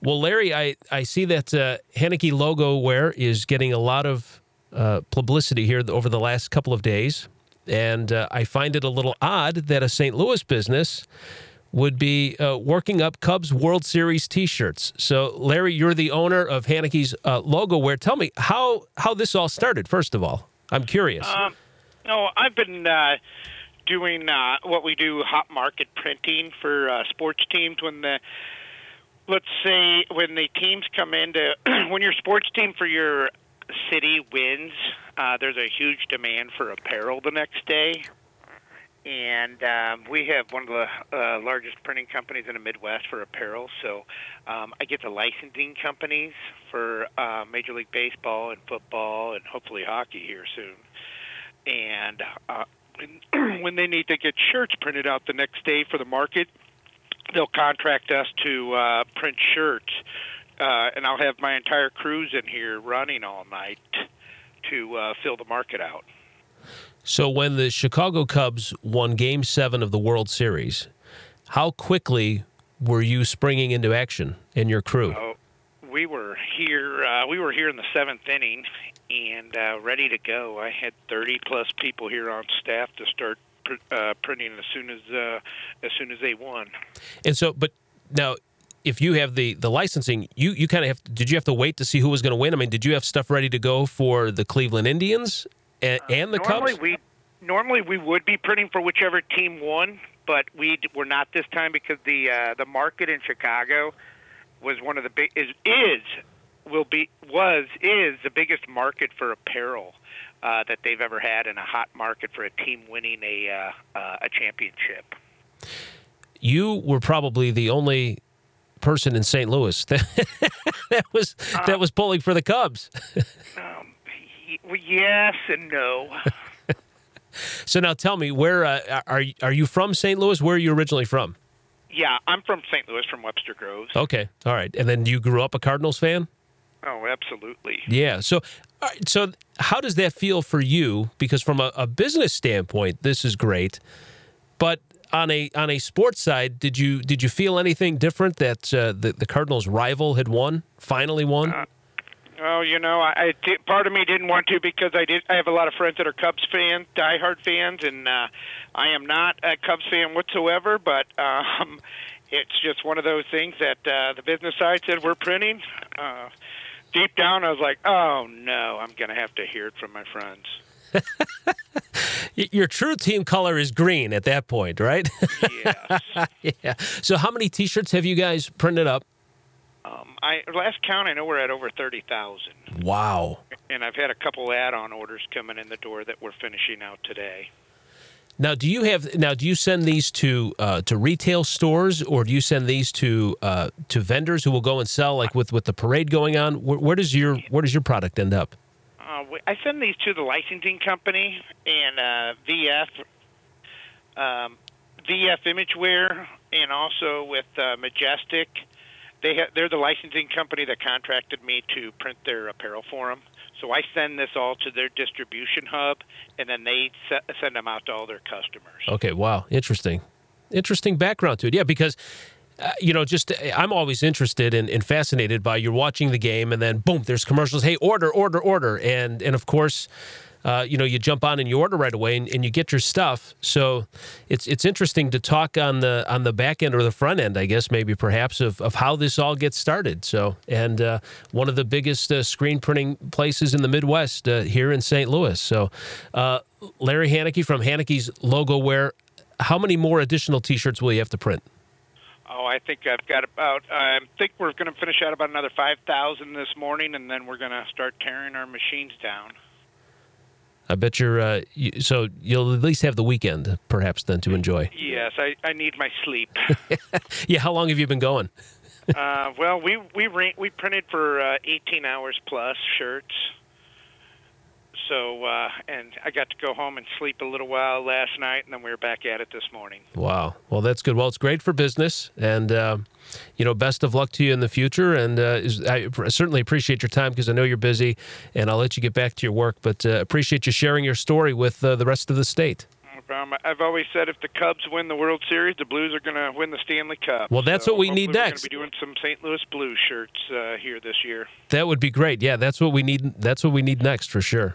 Well, Larry, I see that Heineke logo wear is getting a lot of publicity here over the last couple of days, and I find it a little odd that a St. Louis business would be working up Cubs World Series T-shirts. So, Larry, you're the owner of Heineke's logo wear. Tell me how this all started, first of all. I'm curious. I've been doing what we do, hot market printing for sports teams. Let's say when the teams come into, when your sports team for your city wins, there's a huge demand for apparel the next day. And we have one of the largest printing companies in the Midwest for apparel. So I get the licensing companies for Major League Baseball and football and hopefully hockey here soon. And when they need to get shirts printed out the next day for the market, they'll contract us to print shirts. And I'll have my entire crews in here running all night to fill the market out. So when the Chicago Cubs won Game 7 of the World Series, how quickly were you springing into action in your crew? We were here. We were here in the seventh inning and ready to go. I had 30-plus people here on staff to start printing as soon as they won. And so, but now, if you have the licensing, you kind of have. Did you have to wait to see who was going to win? I mean, did you have stuff ready to go for the Cleveland Indians? And the Cubs? Normally we would be printing for whichever team won, but we're not this time because the market in Chicago was one of the big is the biggest market for apparel that they've ever had, in a hot market for a team winning a championship. You were probably the only person in St. Louis that was pulling for the Cubs. Yes and no. So now tell me, where are you from St. Louis? Where are you originally from? Yeah, I'm from St. Louis, from Webster Groves. Okay, all right. And then you grew up a Cardinals fan? Oh, absolutely. Yeah. So how does that feel for you? Because from a business standpoint, this is great. But on a sports side, did you feel anything different that the Cardinals' rival had finally won? Part of me didn't want to because I have a lot of friends that are Cubs fans, diehard fans, and I am not a Cubs fan whatsoever. But it's just one of those things that the business side said we're printing. Deep down, I was like, oh no, I'm going to have to hear it from my friends. Your true team color is green at that point, right? Yes. Yeah. So how many T-shirts have you guys printed up? Last count, I know we're at over 30,000. Wow. And I've had a couple add-on orders coming in the door that we're finishing out today. Now, do you send these to retail stores, or do you send these to vendors who will go and sell, like with the parade going on? Where does your product end up? I send these to the licensing company and VF Imagewear, and also with Majestic. They're the licensing company that contracted me to print their apparel for them. So I send this all to their distribution hub, and then they send them out to all their customers. Okay, wow, interesting background to it. Yeah, because I'm always interested and fascinated by you're watching the game, and then boom, there's commercials. Hey, order, and of course, you jump on and you order right away, and you get your stuff. So it's interesting to talk on the back end or the front end, I guess, maybe perhaps of how this all gets started. So, and one of the biggest screen printing places in the Midwest here in St. Louis. So, Larry Heineke from Heineke's Logo Wear, how many more additional T-shirts will you have to print? Oh, I think I've got I think we're going to finish out about another 5,000 this morning, and then we're going to start tearing our machines down. I bet so you'll at least have the weekend, perhaps, then to enjoy. Yes, I need my sleep. Yeah, how long have you been going? Well, we printed for 18 hours plus shirts. So, and I got to go home and sleep a little while last night, and then we were back at it this morning. Wow. Well, that's good. Well, it's great for business, and, best of luck to you in the future. And I certainly appreciate your time because I know you're busy, and I'll let you get back to your work, but appreciate you sharing your story with the rest of the state. I've always said if the Cubs win the World Series, the Blues are going to win the Stanley Cup. Well, that's what we need next. We're going to be doing some St. Louis Blues shirts here this year. That would be great. Yeah, that's what we need. That's what we need next for sure.